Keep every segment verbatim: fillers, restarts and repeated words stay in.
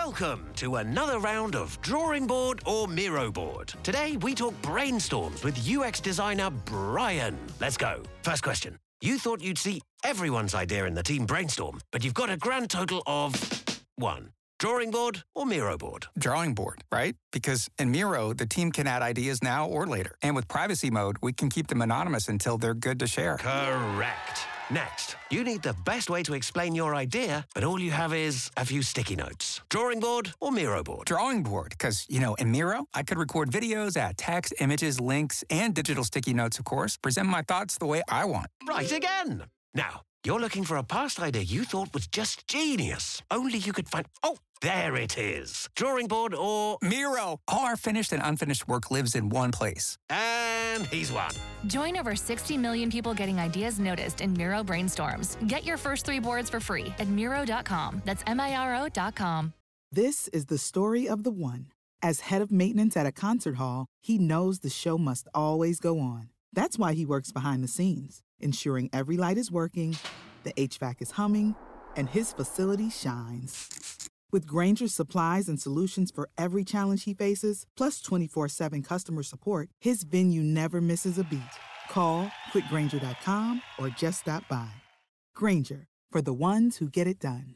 Welcome to another round of Drawing Board or Miro Board. Today we talk brainstorms with U X designer Brian. Let's go. First question. You thought you'd see everyone's idea in the team brainstorm, but you've got a grand total of one. Drawing board or Miro board? Drawing board, right? Because in Miro, the team can add ideas now or later. And with privacy mode, we can keep them anonymous until they're good to share. Correct. Next, you need the best way to explain your idea, but all you have is a few sticky notes. Drawing board or Miro board? Drawing board, because, you know, in Miro, I could record videos, add text, images, links, and digital sticky notes, of course, present my thoughts the way I want. Right again. Now, you're looking for a past idea you thought was just genius. Only you could find... Oh, there it is. Drawing board or... Miro. All our finished and unfinished work lives in one place. And he's won. Join over sixty million people getting ideas noticed in Miro Brainstorms. Get your first three boards for free at Miro dot com. That's M I R O dot com. This is the story of the one. As head of maintenance at a concert hall, he knows the show must always go on. That's why he works behind the scenes, ensuring every light is working, the H V A C is humming, and his facility shines. With Grainger's supplies and solutions for every challenge he faces, plus twenty-four seven customer support, his venue never misses a beat. Call quick grainger dot com or just stop by. Grainger, for the ones who get it done.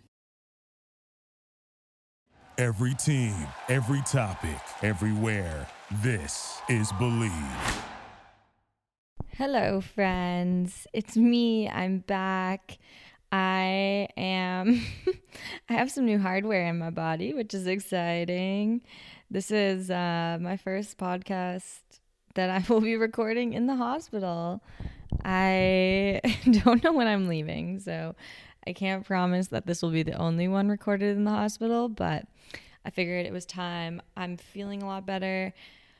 Every team, every topic, everywhere. This is Believe. Hello, friends. It's me. I'm back. I am, I have some new hardware in my body, which is exciting. This is uh, my first podcast that I will be recording in the hospital. I don't know when I'm leaving, so I can't promise that this will be the only one recorded in the hospital, but I figured it was time. I'm feeling a lot better.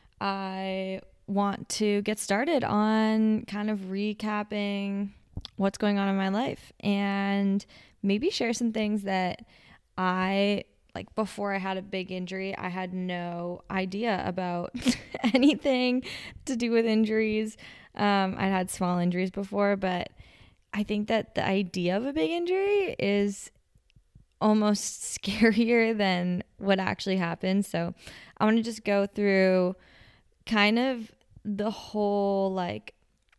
I want to get started on kind of recapping what's going on in my life and maybe share some things that I, like before I had a big injury, I had no idea about anything to do with injuries. Um, I'd had small injuries before, but I think that the idea of a big injury is almost scarier than what actually happened. So I want to just go through kind of the whole, like,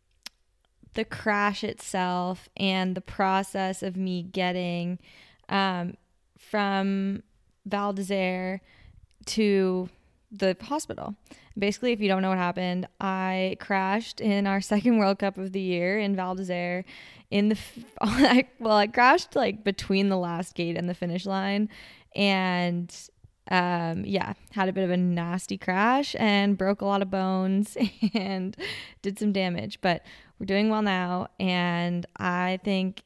the crash itself and the process of me getting um, from Val d'Isere to the hospital. Basically, if you don't know what happened, I crashed in our second World Cup of the year in Val d'Isere. In the f- well, I crashed like between the last gate and the finish line, and um, yeah, had a bit of a nasty crash and broke a lot of bones and did some damage. But we're doing well now, and I think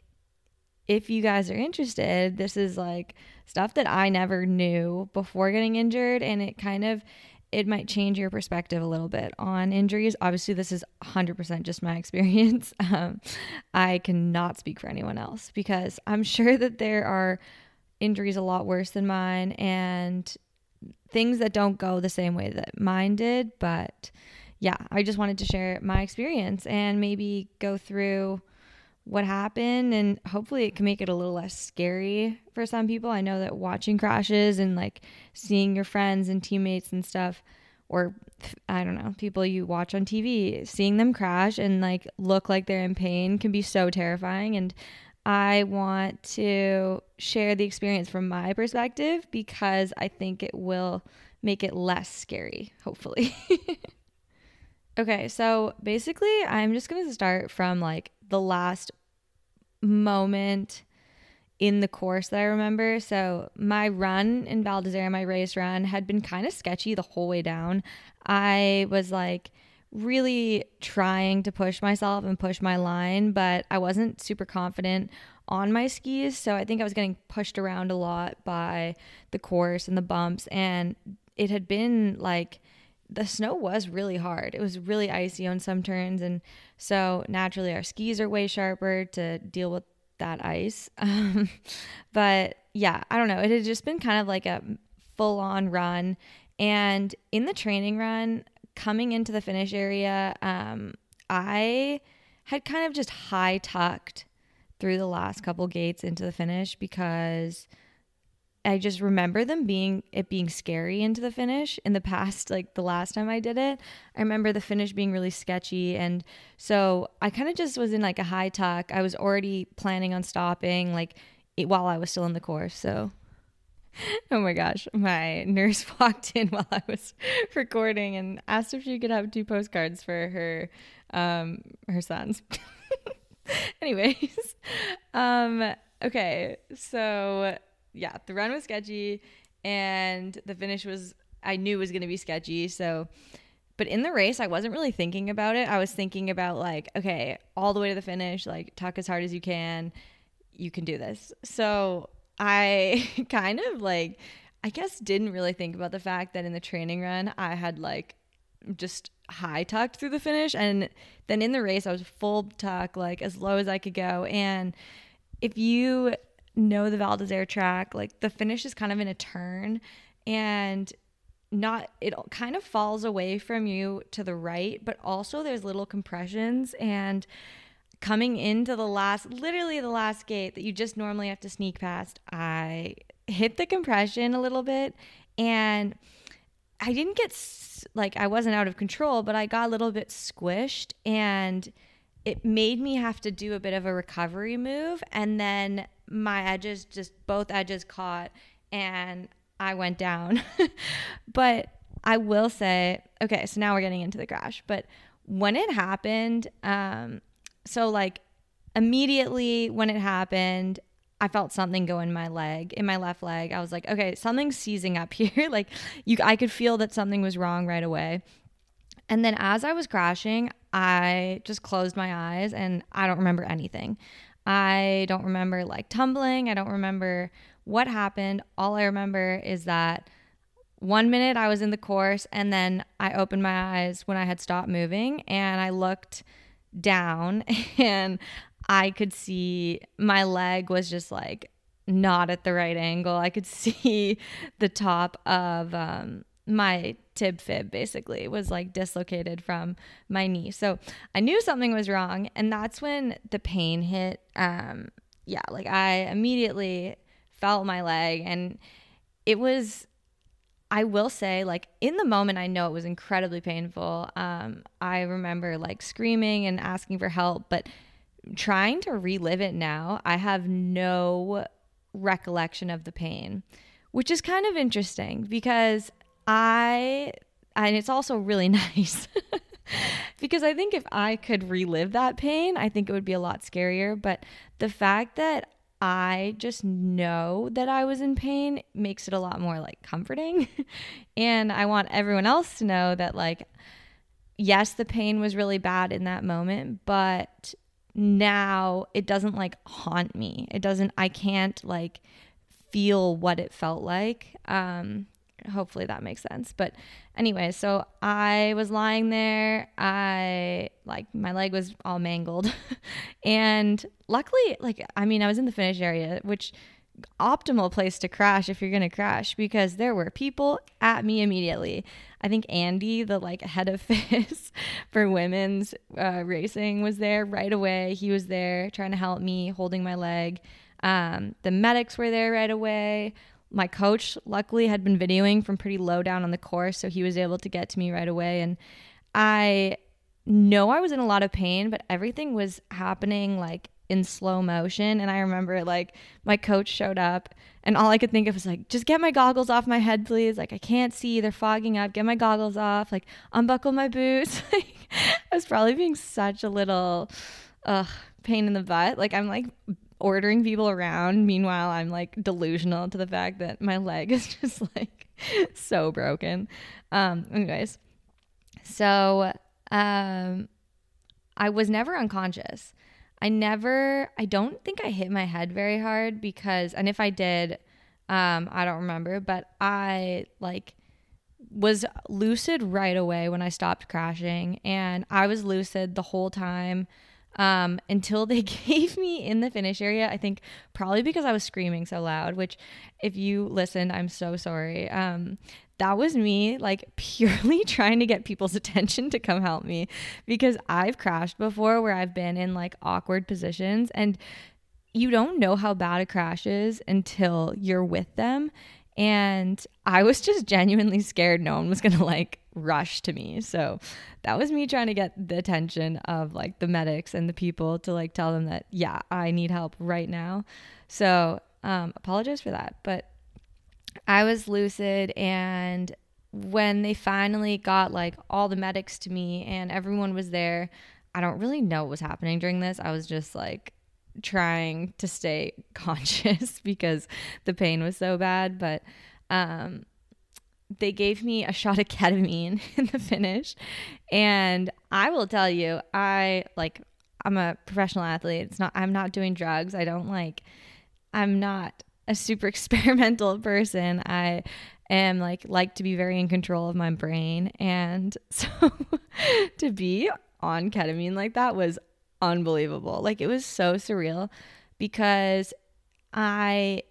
if you guys are interested, this is like stuff that I never knew before getting injured, and it kind of, it might change your perspective a little bit on injuries. Obviously, this is one hundred percent just my experience. Um, I cannot speak for anyone else because I'm sure that there are injuries a lot worse than mine and things that don't go the same way that mine did, but yeah, I just wanted to share my experience and maybe go through what happened, and hopefully it can make it a little less scary for some people. I know that watching crashes and like seeing your friends and teammates and stuff, or I don't know, people you watch on T V, seeing them crash and like look like they're in pain can be so terrifying. And I want to share the experience from my perspective because I think it will make it less scary, hopefully. Okay, so basically I'm just going to start from like the last moment in the course that I remember. So my run in Val d'Isere, my race run, had been kind of sketchy the whole way down. I was like really trying to push myself and push my line, but I wasn't super confident on my skis. So I think I was getting pushed around a lot by the course and the bumps, and it had been like, the snow was really hard. It was really icy on some turns. And so naturally our skis are way sharper to deal with that ice. Um, but yeah, I don't know. It had just been kind of like a full on run. And in the training run, coming into the finish area, um, I had kind of just high tucked through the last couple gates into the finish because I just remember them being, it being scary into the finish in the past, like the last time I did it. I remember the finish being really sketchy. And so I kind of just was in like a high tuck. I was already planning on stopping like it, while I was still in the course. So, oh my gosh, my nurse walked in while I was recording and asked if she could have two postcards for her, um, her sons. Anyways, um, okay, so yeah, the run was sketchy and the finish was, I knew was going to be sketchy. So, but in the race, I wasn't really thinking about it. I was thinking about like, okay, all the way to the finish, like tuck as hard as you can. You can do this. So I kind of like, I guess didn't really think about the fact that in the training run, I had like just high tucked through the finish. And then in the race, I was full tuck, like as low as I could go. And if you know the Val d'Isere track, like the finish is kind of in a turn and not, it kind of falls away from you to the right, but also there's little compressions. And coming into the last, literally the last gate that you just normally have to sneak past, I hit the compression a little bit and I didn't get like, I wasn't out of control, but I got a little bit squished and it made me have to do a bit of a recovery move. And then my edges, just both edges caught and I went down. But I will say, okay, so now we're getting into the crash. But when it happened, um, so like immediately when it happened, I felt something go in my leg, in my left leg. I was like, okay, something's seizing up here. Like you, I could feel that something was wrong right away. And then as I was crashing, I just closed my eyes and I don't remember anything. I don't remember like tumbling. I don't remember what happened. All I remember is that one minute I was in the course and then I opened my eyes when I had stopped moving and I looked down and I could see my leg was just like not at the right angle. I could see the top of um, my tib fib basically was like dislocated from my knee. So I knew something was wrong. And that's when the pain hit. Um, yeah, like I immediately felt my leg and it was, I will say, like in the moment, I know it was incredibly painful. Um, I remember like screaming and asking for help, but trying to relive it now, I have no recollection of the pain, which is kind of interesting because I, and it's also really nice because I think if I could relive that pain, I think it would be a lot scarier. But the fact that I just know that I was in pain makes it a lot more like comforting. And I want everyone else to know that like, yes, the pain was really bad in that moment, but now it doesn't like haunt me. It doesn't, I can't like feel what it felt like. Um, hopefully that makes sense. But anyway, so I was lying there. I like my leg was all mangled and luckily, like, I mean, I was in the finish area, which optimal place to crash if you're going to crash because there were people at me immediately. I think Andy, the like head of F I S for women's uh, racing was there right away. He was there trying to help me, holding my leg. Um, the medics were there right away. My coach luckily had been videoing from pretty low down on the course, so he was able to get to me right away. And I know I was in a lot of pain, but everything was happening like in slow motion. And I remember like my coach showed up and all I could think of was like, just get my goggles off my head, please. Like I can't see, they're fogging up, get my goggles off, like unbuckle my boots. Like I was probably being such a little uh, pain in the butt. Like I'm like ordering people around. Meanwhile, I'm like delusional to the fact that my leg is just like so broken. Um, anyways, so um, I was never unconscious. I never, I don't think I hit my head very hard because, and if I did, um, I don't remember, but I like was lucid right away when I stopped crashing and I was lucid the whole time um, until they gave me in the finish area. I think probably because I was screaming so loud, which if you listened, I'm so sorry. Um, that was me like purely trying to get people's attention to come help me because I've crashed before where I've been in like awkward positions and you don't know how bad a crash is until you're with them. And I was just genuinely scared no one was going to like rush to me. So that was me trying to get the attention of like the medics and the people to like tell them that, yeah, I need help right now. So um, apologize for that. But I was lucid, and when they finally got like all the medics to me and everyone was there, I don't really know what was happening during this. I was just like trying to stay conscious because the pain was so bad. But um, they gave me a shot of ketamine in the finish. And I will tell you, I like, I'm a professional athlete. It's not, I'm not doing drugs. I don't like, I'm not a super experimental person. I am like, like to be very in control of my brain. And so to be on ketamine like that was unbelievable. Like, it was so surreal because I,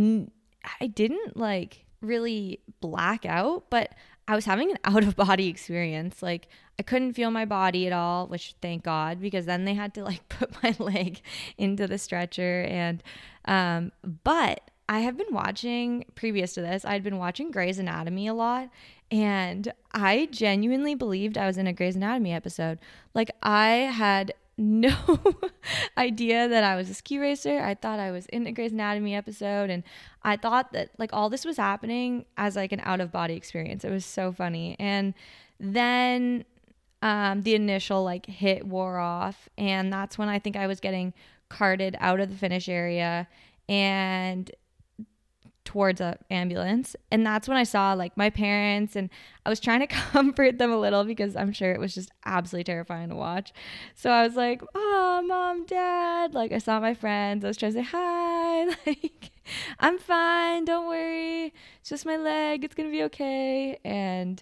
I didn't like really black out, but I was having an out of body experience. Like, I couldn't feel my body at all, which thank God, because then they had to like put my leg into the stretcher. And, um, but I have been watching, previous to this, I'd been watching Grey's Anatomy a lot, and I genuinely believed I was in a Grey's Anatomy episode. Like, I had no idea that I was a ski racer. I thought I was in a Grey's Anatomy episode, and I thought that like all this was happening as like an out of body experience. It was so funny. And then um, the initial like hit wore off, and that's when I think I was getting carted out of the finish area and towards a ambulance. And that's when I saw like my parents, and I was trying to comfort them a little because I'm sure it was just absolutely terrifying to watch. So I was like, oh, mom, dad, like I saw my friends. I was trying to say hi, like I'm fine, don't worry, it's just my leg, it's gonna be okay. And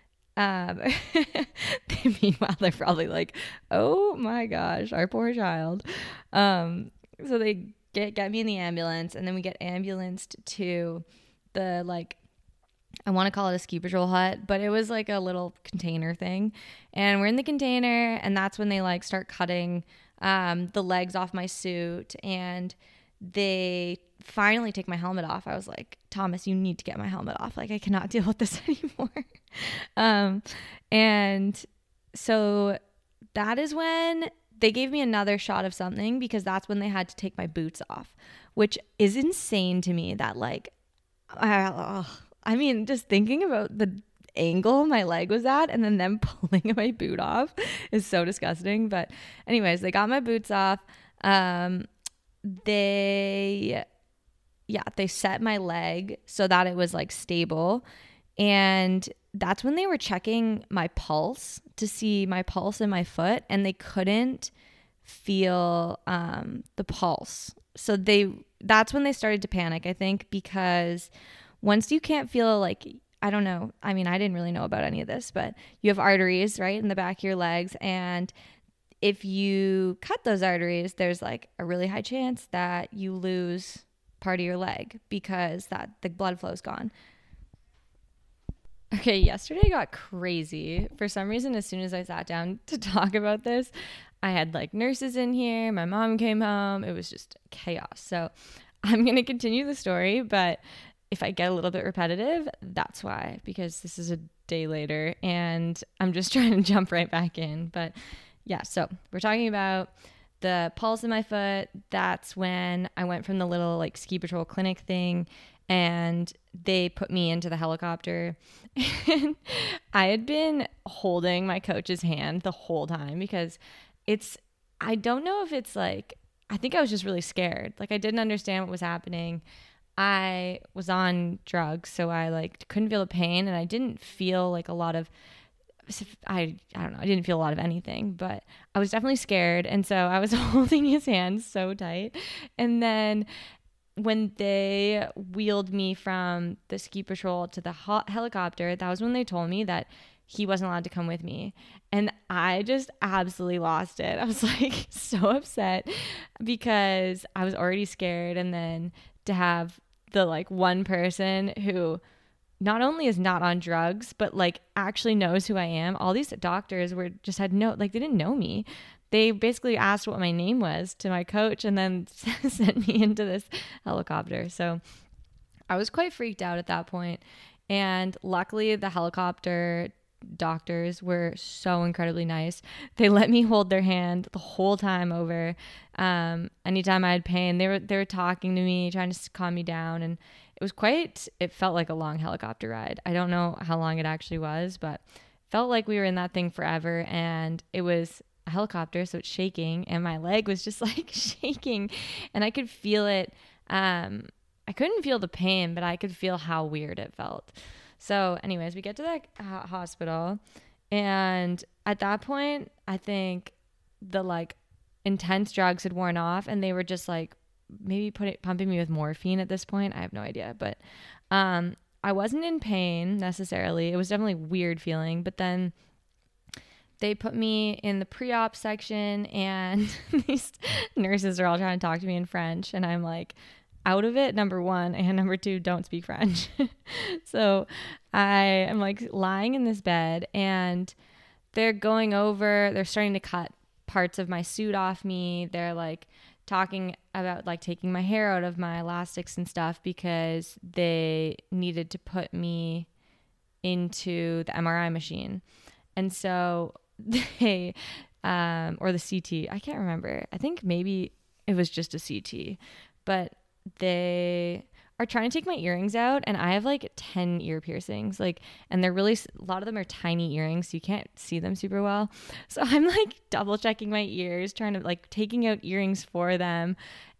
um meanwhile they're probably like, oh my gosh, our poor child. Um so they Get, get me in the ambulance, and then we get ambulanced to the, like, I want to call it a ski patrol hut, but it was like a little container thing. And we're in the container, and that's when they like start cutting um, the legs off my suit, and they finally take my helmet off. I was like, Thomas, you need to get my helmet off. Like, I cannot deal with this anymore. um, and so that is when they gave me another shot of something, because that's when they had to take my boots off, which is insane to me that like, I, oh, I mean, just thinking about the angle my leg was at and then them pulling my boot off is so disgusting. But anyways, they got my boots off. Um, they, yeah, they set my leg so that it was like stable. And that's when they were checking my pulse to see my pulse in my foot, and they couldn't feel um, the pulse. So they, that's when they started to panic, I think, because once you can't feel like, I don't know, I mean, I didn't really know about any of this, but you have arteries, right, in the back of your legs. And if you cut those arteries, there's like a really high chance that you lose part of your leg because that the blood flow is gone. Okay, yesterday got crazy. For some reason, as soon as I sat down to talk about this, I had like nurses in here. My mom came home. It was just chaos. So I'm going to continue the story, but if I get a little bit repetitive, that's why, because this is a day later and I'm just trying to jump right back in. But yeah, so we're talking about the pulse in my foot. That's when I went from the little like ski patrol clinic thing, and they put me into the helicopter. And I had been holding my coach's hand the whole time because it's, I don't know if it's like, I think I was just really scared. Like, I didn't understand what was happening. I was on drugs, so I like couldn't feel the pain, and I didn't feel like a lot of, I, I don't know, I didn't feel a lot of anything, but I was definitely scared. And so I was holding his hand so tight. And then when they wheeled me from the ski patrol to the ho- helicopter, that was when they told me that he wasn't allowed to come with me. And I just absolutely lost it. I was like so upset because I was already scared. And then to have the like one person who not only is not on drugs, but like actually knows who I am. All these doctors were just had no, like they didn't know me. they basically asked what my name was to my coach and then sent me into this helicopter. So I was quite freaked out at that point. And luckily the helicopter doctors were so incredibly nice. They let me hold their hand the whole time over. Um, anytime I had pain, they were, they were talking to me, trying to calm me down. And it was quite, it felt like a long helicopter ride. I don't know how long it actually was, but felt like we were in that thing forever. And it was a helicopter, so it's shaking, and my leg was just like shaking, and I could feel it. Um, I couldn't feel the pain, but I could feel how weird it felt. So anyways, we get to the uh, hospital, and at that point, I think the like intense drugs had worn off, and they were just like maybe putting pumping me with morphine at this point. I have no idea, but um, I wasn't in pain necessarily. It was definitely a weird feeling, but then they put me in the pre-op section, and these nurses are all trying to talk to me in French, and I'm like out of it, number one, and number two, don't speak French. So I am like lying in this bed, and they're going over, they're starting to cut parts of my suit off me. They're like talking about like taking my hair out of my elastics and stuff because they needed to put me into the M R I machine. And so they, um, or the C T, I can't remember. I think maybe it was just a C T, but they are trying to take my earrings out, and I have like ten ear piercings, like, and they're really, a lot of them are tiny earrings, so you can't see them super well. So I'm like double checking my ears, trying to like taking out earrings for them.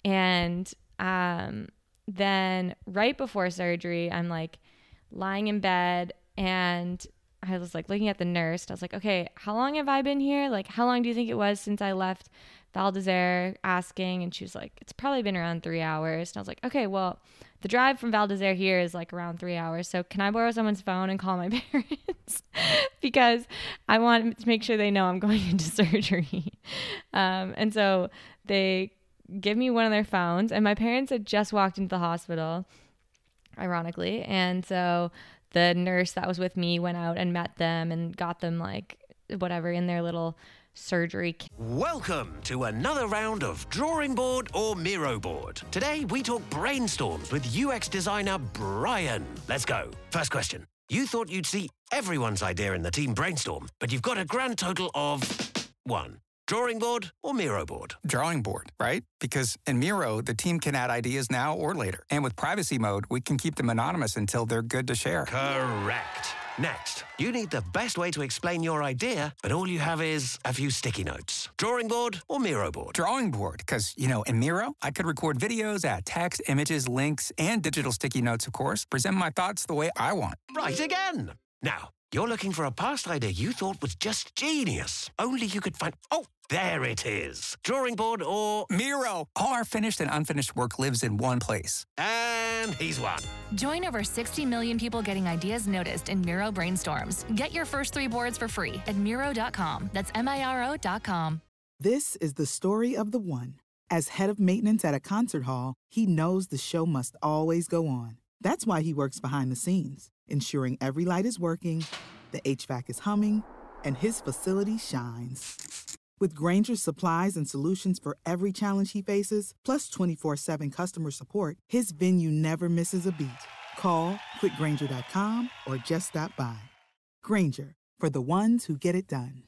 And um, then right before surgery, I'm like lying in bed, and I was like looking at the nurse, and I was like, okay, how long have I been here? Like, how long do you think it was since I left Val d'Isere? Asking. And she was like, it's probably been around three hours. And I was like, okay, well, the drive from Val d'Isere here is like around three hours. So can I borrow someone's phone and call my parents? Because I want to make sure they know I'm going into surgery. Um, and so they give me one of their phones, and my parents had just walked into the hospital, ironically. And so the nurse that was with me went out and met them and got them like whatever in their little surgery. Welcome to another round of Drawing Board or Miro Board. Today we talk brainstorms with U X designer Brian. Let's go. First question. You thought you'd see everyone's idea in the team brainstorm, but you've got a grand total of one. Drawing board or Miro board? Drawing board, right? Because in Miro, the team can add ideas now or later. And with privacy mode, we can keep them anonymous until they're good to share. Correct. Next, you need the best way to explain your idea, but all you have is a few sticky notes. Drawing board or Miro board? Drawing board, because, you know, in Miro, I could record videos, add text, images, links, and digital sticky notes, of course, present my thoughts the way I want. Right again. Now, you're looking for a past idea you thought was just genius. Only you could find... Oh, there it is. Drawing board or... Miro. All our finished and unfinished work lives in one place. And he's won. Join over sixty million people getting ideas noticed in Miro brainstorms. Get your first three boards for free at Miro dot com. That's M I R O dot com. This is the story of the one. As head of maintenance at a concert hall, he knows the show must always go on. That's why he works behind the scenes, ensuring every light is working, the H V A C is humming, and his facility shines. With Grainger's supplies and solutions for every challenge he faces, plus twenty-four seven customer support, his venue never misses a beat. Call quick grainger dot com or just stop by. Grainger, for the ones who get it done.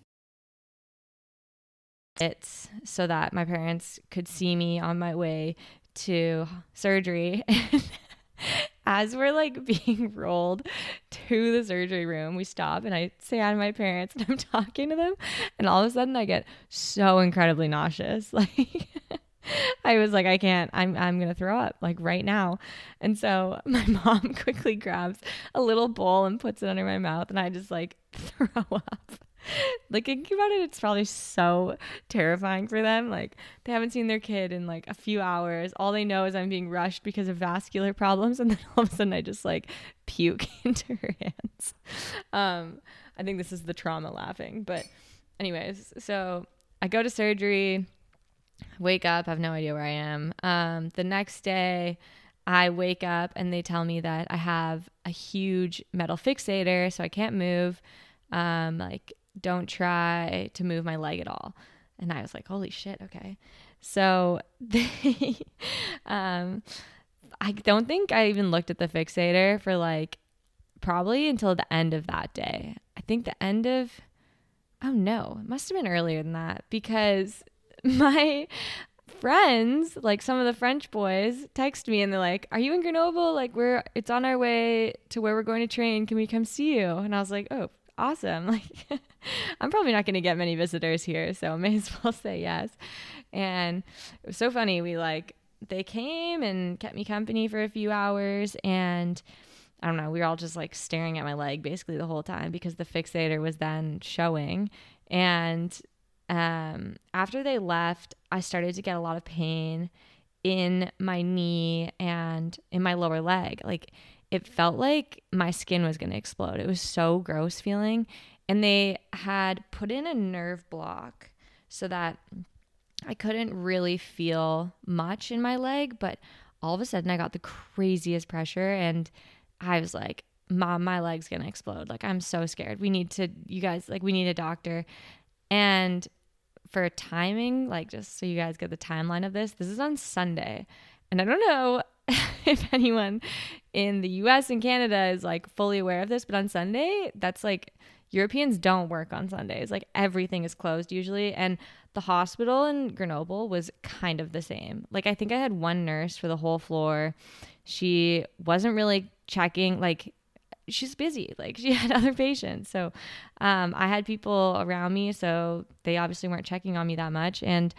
It's so that my parents could see me on my way to surgery. As we're like being rolled to the surgery room, we stop and I say hi to my parents and I'm talking to them, and all of a sudden I get so incredibly nauseous. Like I was like, I can't, I'm, I'm going to throw up like right now. And so my mom quickly grabs a little bowl and puts it under my mouth, and I just like throw up. Like thinking about it, it's probably so terrifying for them. Like they haven't seen their kid in like a few hours. All they know is I'm being rushed because of vascular problems, and then all of a sudden I just like puke into her hands. Um, I think this is the trauma laughing. But anyways, so I go to surgery, wake up, have no idea where I am. Um, the next day I wake up and they tell me that I have a huge metal fixator, so I can't move. Um, like don't try to move my leg at all. And I was like, holy shit, okay. So they, um, I don't think I even looked at the fixator for like probably until the end of that day. I think the end of, oh no, it must have been earlier than that, because my friends, like some of the French boys, text me and they're like, are you in Grenoble? Like we're, it's on our way to where we're going to train. Can we come see you? And I was like, oh, awesome. Like I'm probably not going to get many visitors here, so I may as well say yes. And it was so funny. We like, they came and kept me company for a few hours, and I don't know, we were all just like staring at my leg basically the whole time because the fixator was then showing. And um, after they left, I started to get a lot of pain in my knee and in my lower leg. Like it felt like my skin was going to explode. It was so gross feeling. And they had put in a nerve block so that I couldn't really feel much in my leg, but all of a sudden I got the craziest pressure and I was like, Mom, my leg's going to explode. Like, I'm so scared. We need to, you guys, like, we need a doctor. And for timing, like, just so you guys get the timeline of this, this is on Sunday. And I don't know if anyone in the U S and Canada is like fully aware of this, but on Sunday, that's like, Europeans don't work on Sundays. Like everything is closed usually. And the hospital in Grenoble was kind of the same. Like I think I had one nurse for the whole floor. She wasn't really checking, like she's busy. Like she had other patients. So um, I had people around me. So they obviously weren't checking on me that much. And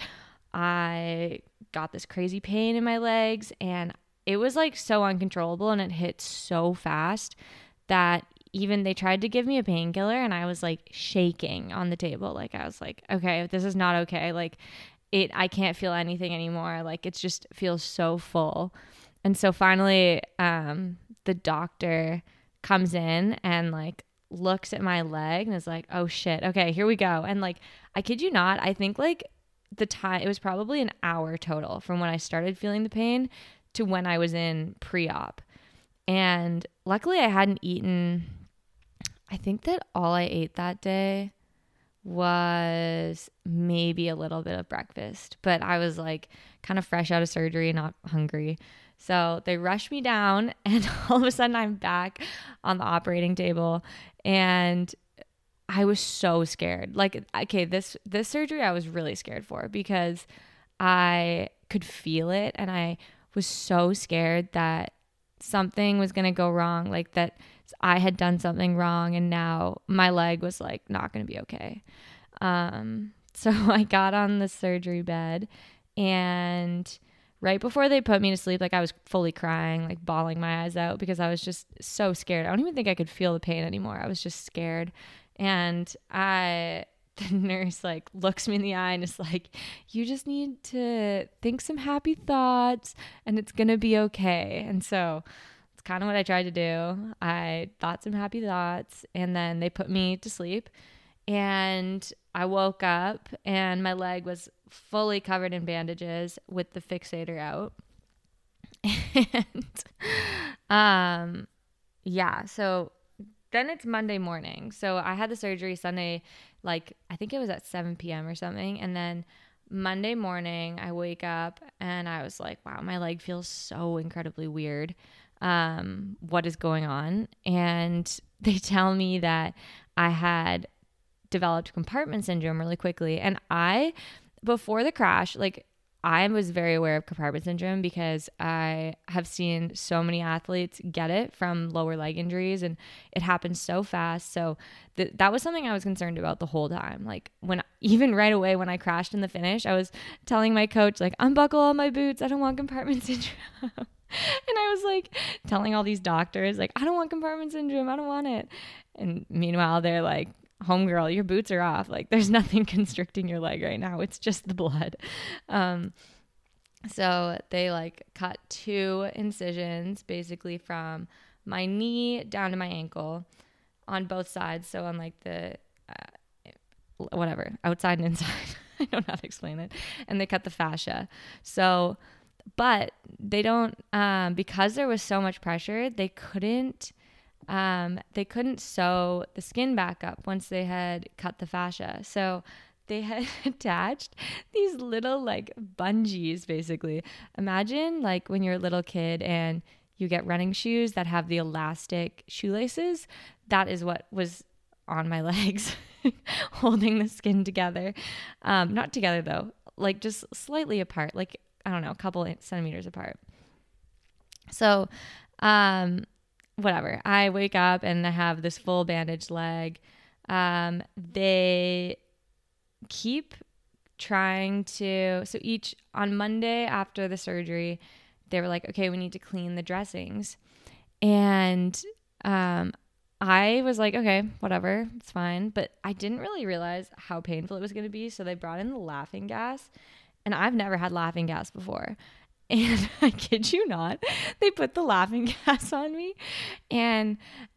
I got this crazy pain in my legs and it was like so uncontrollable and it hit so fast that even they tried to give me a painkiller and I was like shaking on the table. Like I was like, okay, this is not okay. Like it, I can't feel anything anymore. Like it just feels so full. And so finally, um, the doctor comes in and like looks at my leg and is like, oh shit. Okay, here we go. And like, I kid you not, I think like the time, it was probably an hour total from when I started feeling the pain to when I was in pre-op. And luckily I hadn't eaten, I think that all I ate that day was maybe a little bit of breakfast, but I was like kind of fresh out of surgery, not hungry. So they rushed me down and all of a sudden I'm back on the operating table and I was so scared. Like, okay, this, this surgery I was really scared for because I could feel it and I was so scared that something was going to go wrong, like that I had done something wrong and now my leg was like not going to be okay. Um, so I got on the surgery bed and right before they put me to sleep, like I was fully crying, like bawling my eyes out because I was just so scared. I don't even think I could feel the pain anymore. I was just scared. And I, the nurse like looks me in the eye and is like, you just need to think some happy thoughts and it's going to be okay. And so it's kind of what I tried to do. I thought some happy thoughts and then they put me to sleep and I woke up and my leg was fully covered in bandages with the fixator out. And um, yeah, so then it's Monday morning. So I had the surgery Sunday, like I think it was at seven p.m. or something. And then Monday morning I wake up and I was like, wow, my leg feels so incredibly weird. Um, what is going on? And they tell me that I had developed compartment syndrome really quickly. And I, before the crash, like I was very aware of compartment syndrome because I have seen so many athletes get it from lower leg injuries and it happens so fast. So th- that was something I was concerned about the whole time. Like when, even right away when I crashed in the finish, I was telling my coach, like, unbuckle all my boots. I don't want compartment syndrome. And I was like telling all these doctors, like, I don't want compartment syndrome. I don't want it. And meanwhile, they're like, homegirl, your boots are off. Like there's nothing constricting your leg right now. It's just the blood. Um, so they like cut two incisions basically from my knee down to my ankle on both sides. So on like the, uh, whatever, outside and inside. I don't know how to explain it. And they cut the fascia. So, but they don't, um, because there was so much pressure, they couldn't, Um, they couldn't sew the skin back up once they had cut the fascia. So they had attached these little like bungees, basically. Imagine like when you're a little kid and you get running shoes that have the elastic shoelaces. That is what was on my legs, holding the skin together. Um, not together though, like just slightly apart, like, I don't know, a couple centimeters apart. So, um, whatever. I wake up and I have this full bandaged leg. Um, they keep trying to, so each, on Monday after the surgery, they were like, okay, we need to clean the dressings. And, um, I was like, okay, whatever, it's fine. But I didn't really realize how painful it was going to be. So they brought in the laughing gas, and I've never had laughing gas before. And I kid you not, they put the laughing gas on me, and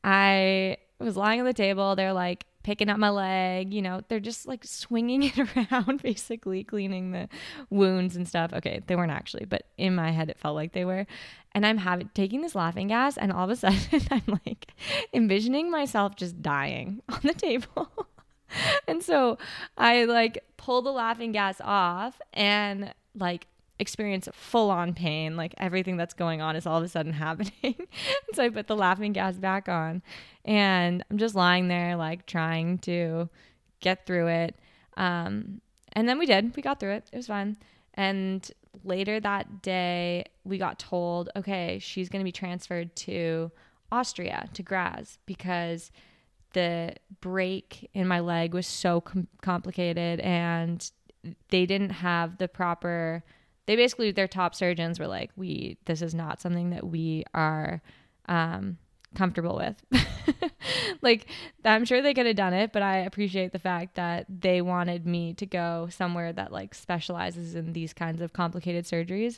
I was lying on the table. They're like picking up my leg, you know, they're just like swinging it around, basically cleaning the wounds and stuff. Okay, they weren't actually, but in my head it felt like they were. And I'm having taking this laughing gas, and all of a sudden I'm like envisioning myself just dying on the table. And so I like pull the laughing gas off and like experience full on pain. Like everything that's going on is all of a sudden happening. And so I put the laughing gas back on, and I'm just lying there like trying to get through it. Um, and then we did, we got through it. It was fine. And later that day we got told, okay, she's going to be transferred to Austria, to Graz, because the break in my leg was so com- complicated, and they didn't have the proper, they basically, their top surgeons were like, we, this is not something that we are um, comfortable with. Like, I'm sure they could have done it, but I appreciate the fact that they wanted me to go somewhere that like specializes in these kinds of complicated surgeries.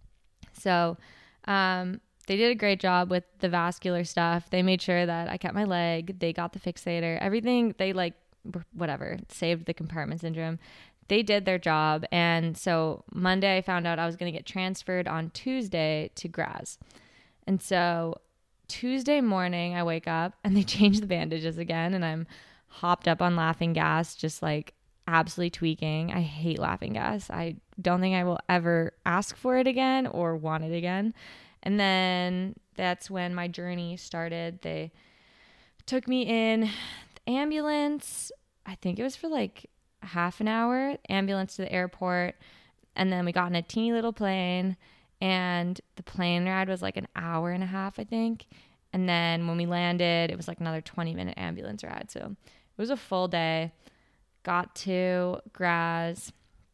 So, um, they did a great job with the vascular stuff. They made sure that I kept my leg. They got the fixator, everything. They like, whatever, saved the compartment syndrome. They did their job. And so Monday I found out I was going to get transferred on Tuesday to Graz. And so Tuesday morning I wake up and they change the bandages again, and I'm hopped up on laughing gas, just like absolutely tweaking. I hate laughing gas. I don't think I will ever ask for it again or want it again. And then that's when my journey started. They took me in the ambulance. I think it was for like half an hour, ambulance to the airport. And then we got in a teeny little plane, and the plane ride was like an hour and a half, I think. And then when we landed, it was like another twenty minute ambulance ride. So it was a full day. Got to Graz.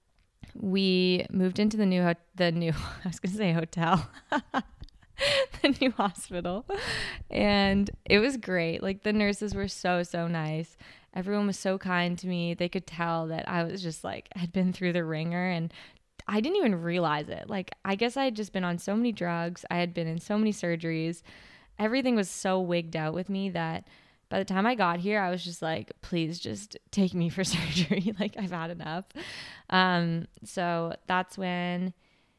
We moved into the new, ho- the new, I was going to say hotel, the new hospital. And it was great. Like the nurses were so, so nice. Everyone was so kind to me. They could tell that I was just like, had been through the ringer, and I didn't even realize it. Like, I guess I had just been on so many drugs. I had been in so many surgeries. Everything was so wigged out with me that by the time I got here, I was just like, please just take me for surgery. Like, I've had enough. Um, so that's when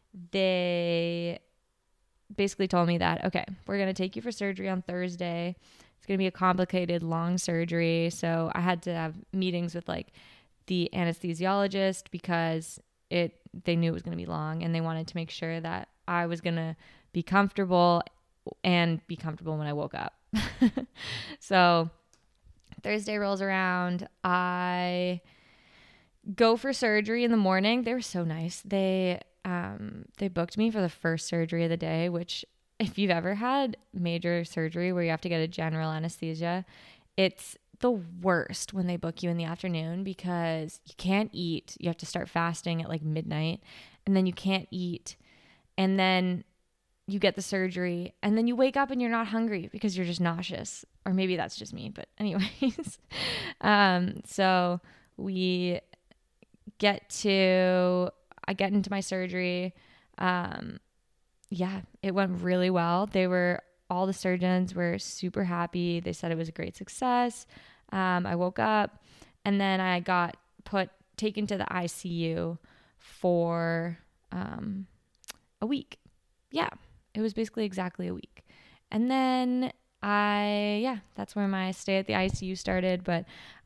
they basically told me that, okay, we're going to take you for surgery on Thursday. It's going to be a complicated, long surgery. So I had to have meetings with like the anesthesiologist because it, they knew it was going to be long, and they wanted to make sure that I was going to be comfortable and be comfortable when I woke up. So Thursday rolls around. I go for surgery in the morning. They were so nice. They, um, they booked me for the first surgery of the day, which if you've ever had major surgery where you have to get a general anesthesia, it's the worst when they book you in the afternoon because you can't eat. You have to start fasting at like midnight, and then you can't eat. And then you get the surgery, and then you wake up and you're not hungry because you're just nauseous. Or maybe that's just me, but anyways. um, so we get to, I get into my surgery. Um, yeah, it went really well. They were, all the surgeons were super happy. They said it was a great success. Um, I woke up, and then I got put, taken to the I C U for um, a week. Yeah, it was basically exactly a week. And then I, yeah, that's where my stay at the I C U started. But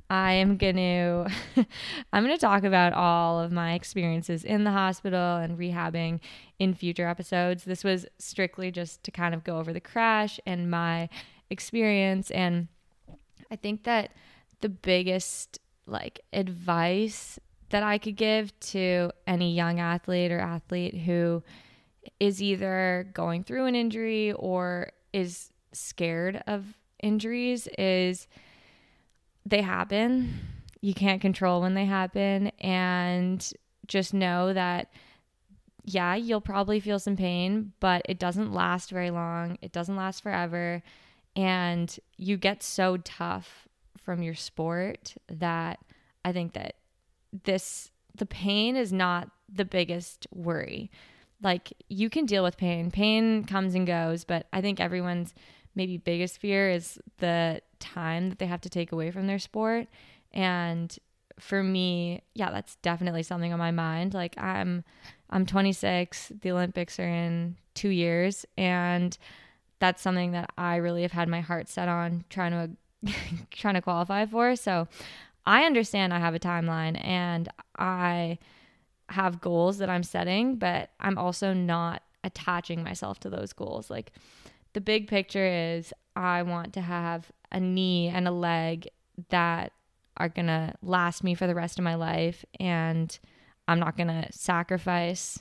I am going to I'm going to talk about all of my experiences in the hospital and rehabbing in future episodes. This was strictly just to kind of go over the crash and my experience. And I think that the biggest like advice that I could give to any young athlete or athlete who is either going through an injury or is scared of injuries is they happen. You can't control when they happen. And just know that, yeah, you'll probably feel some pain, but it doesn't last very long. It doesn't last forever. And you get so tough from your sport that I think that this, the pain is not the biggest worry. Like, you can deal with pain. Pain comes and goes, but I think everyone's maybe biggest fear is the time that they have to take away from their sport. And for me, yeah, that's definitely something on my mind. Like, I'm I'm twenty-six, the Olympics are in two years, and that's something that I really have had my heart set on trying to trying to qualify for. So I understand I have a timeline and I have goals that I'm setting, but I'm also not attaching myself to those goals. Like, the big picture is I want to have a knee and a leg that are going to last me for the rest of my life, and I'm not going to sacrifice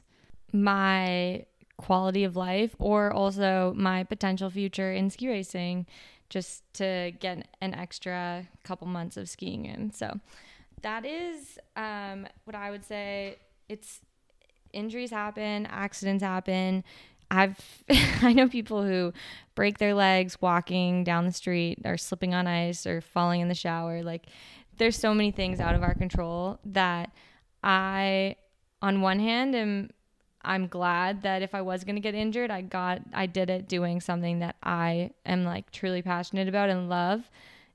my quality of life or also my potential future in ski racing just to get an extra couple months of skiing in. So that is um, what I would say. It's injuries happen, accidents happen. I've I know people who break their legs walking down the street or slipping on ice or falling in the shower. Like, there's so many things out of our control that I, on one hand, am I'm glad that if I was going to get injured, I got I did it doing something that I am like truly passionate about and love.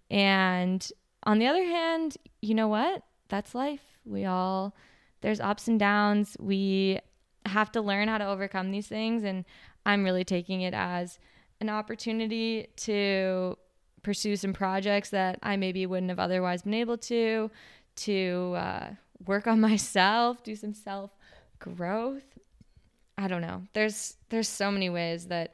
And on the other hand, you know what? That's life. We all there's ups and downs. We have to learn how to overcome these things, and I'm really taking it as an opportunity to pursue some projects that I maybe wouldn't have otherwise been able to, to uh, work on myself, do some self-growth. I don't know. There's there's so many ways that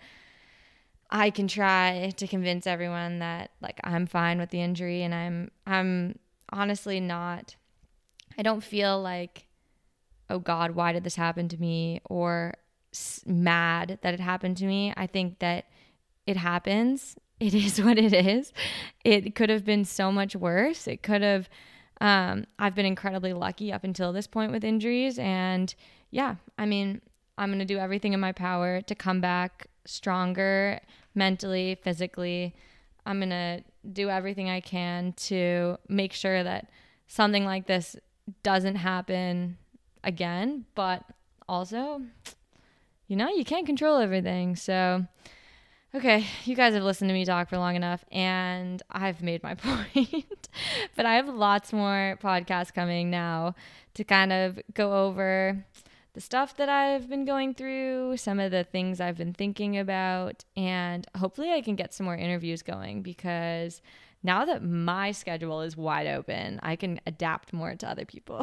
I can try to convince everyone that like I'm fine with the injury, and I'm I'm honestly not. I don't feel like, oh God, why did this happen to me? Or s- mad that it happened to me. I think that it happens. It is what it is. It could have been so much worse. It could have, um, I've been incredibly lucky up until this point with injuries. And yeah, I mean, I'm going to do everything in my power to come back stronger mentally, physically. I'm going to do everything I can to make sure that something like this doesn't happen again, but also, you know, you can't control everything. So, okay, you guys have listened to me talk for long enough, and I've made my point. But I have lots more podcasts coming now to kind of go over the stuff that I've been going through, some of the things I've been thinking about, and hopefully I can get some more interviews going, because now that my schedule is wide open, I can adapt more to other people.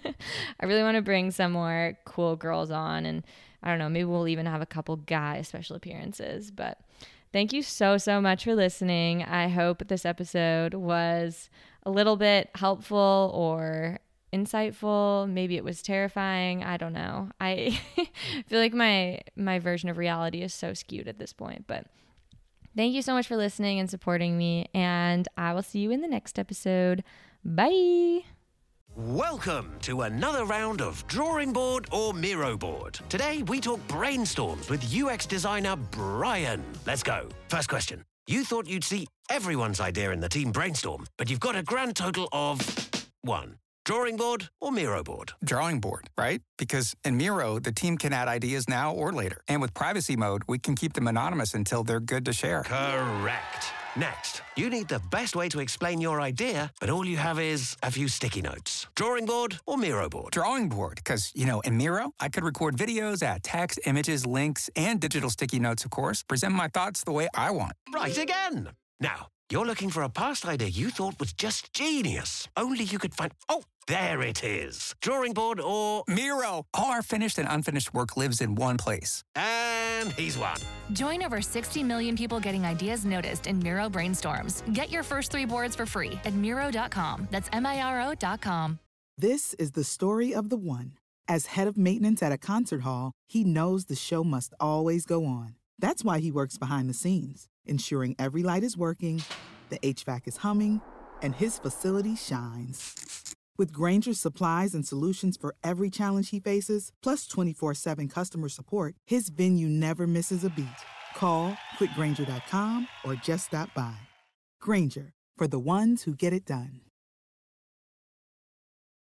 I really want to bring some more cool girls on, and I don't know, maybe we'll even have a couple guy special appearances. But thank you so, so much for listening. I hope this episode was a little bit helpful or insightful. Maybe it was terrifying. I don't know. I feel like my my version of reality is so skewed at this point, but thank you so much for listening and supporting me, and I will see you in the next episode. Bye. Welcome to another round of Drawing Board or Miro Board. Today we talk brainstorms with U X designer Brian. Let's go. First question. You thought you'd see everyone's idea in the team brainstorm, but you've got a grand total of one. Drawing board or Miro board? Drawing board, right? Because in Miro, the team can add ideas now or later. And with privacy mode, we can keep them anonymous until they're good to share. Correct. Next, you need the best way to explain your idea, but all you have is a few sticky notes. Drawing board or Miro board? Drawing board, because, you know, in Miro, I could record videos, add text, images, links, and digital sticky notes, of course, present my thoughts the way I want. Right again. Now, You're looking for a past idea you thought was just genius. Only you could find... Oh, there it is. Drawing board or... Miro! All our finished and unfinished work lives in one place. And he's won. Join over sixty million people getting ideas noticed in Miro brainstorms. Get your first three boards for free at Miro dot com. That's M I R O dot com. This is the story of the one. As head of maintenance at a concert hall, he knows the show must always go on. That's why he works behind the scenes, ensuring every light is working, the H V A C is humming, and his facility shines. With Grainger's supplies and solutions for every challenge he faces, plus twenty-four seven customer support, his venue never misses a beat. Call quick grainger dot com or just stop by. Grainger, for the ones who get it done.